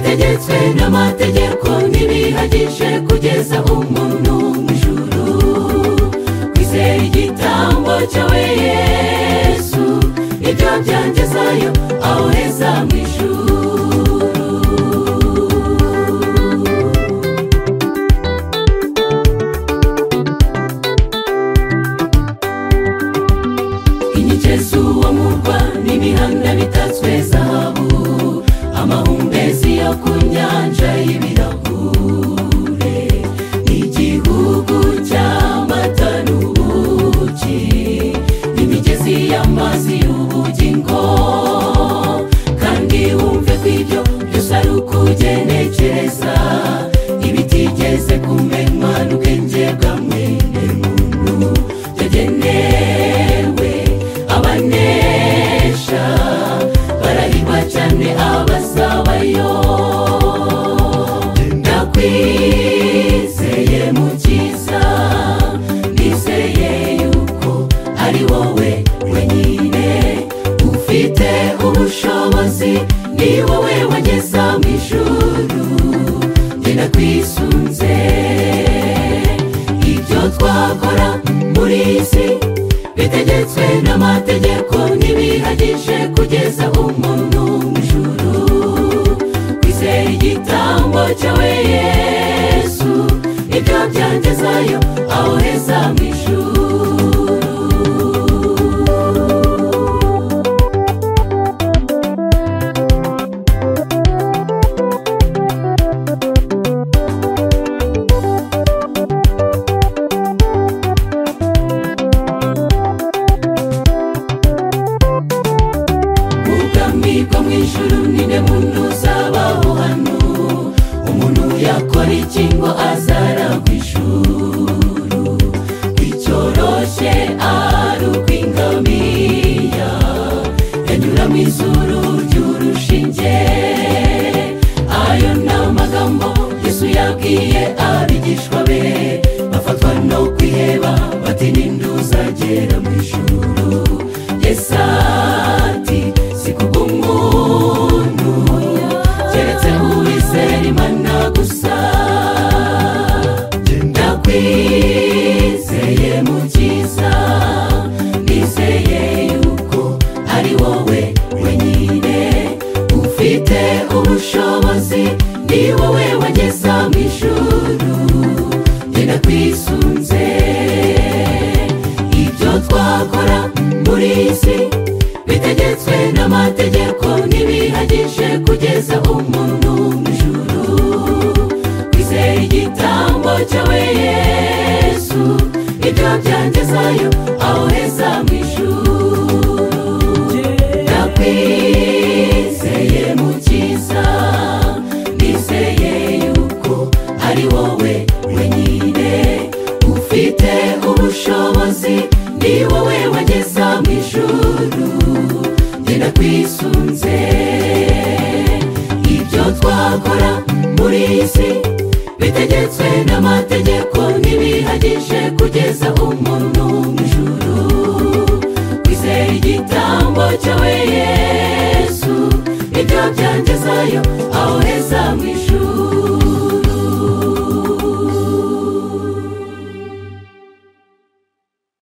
bitegetswe n'amategeko ntibihagije kugeza umuntu mu ijuru. Kwizera igitambo cyawe Yesu ibyo byangezayo aho heza mu ijuru. Inkike z'uwo murwa n'imihanda bitatswe zahabu, amahumbezi yo ku nyanja y'ibirahure, igihugu cy'amata n'ubuki, imigezi y'amazi y'ubugingo. Kandi wumve ko ibyo byose ari ukugenekereza, ibitigeze kumenywa n'ubwenge bwa mwene muntu, byagenewe abanesha. Barahirwa cyane abazabayo. Ndakwizeye Mukiza, nizeye yuko ari wowe wenyine ufite ubushobozi, ni wowe wageza mu ijuru. Njye ndakwisunze. Ibyo twakora muri iyi si bitegetswe n'amategeko ntibihagije kugeza umuntu mu ijuru. Kwizera igitambo cyawe Yesu ibyo byangezayo aho heza mu ijuru. Bwo mu ijuru ninde muntu uzabaho hano? Umuntu yakora iki ngo azaragwa ijuru? Icyoroshye ari ukw'ingamiya yanyura mu izuru ry'urushinge. Ayo ni amagambo Yesu yabwiye abigishwa be, bafatwa no kwiheba bati ninde uzagera mu ijuru? Yesu ati si kubw'umuntu, keretse uwizera Imana gusa. Ndakwizeye Mukiza, nizeye yuko ari wowe wenyine ufite ubushobozi, ni wowe wageza mu ijuru. Njye ndakwisunze. Ibyo twakora muri iyi si bitegetswe n'amategeko ntibihagije kugeza umuntu mu ijuru. Kwizera igitambo cyawe Yesu ibyo byangezayo aho heza mu ijuru. Ndakwizeye Mukiza, nizeye yuko ari wowe wenyine ufite ubushobozi, ni wowe wageza mu ijuru. Njye ndakwisunze. Ibyo twakora muri iyi si bitegetswe n'amategeko ntibihagije kugeza umuntu mu ijuru. Kwizera igitambo cyawe Yesu ibyo byangezayo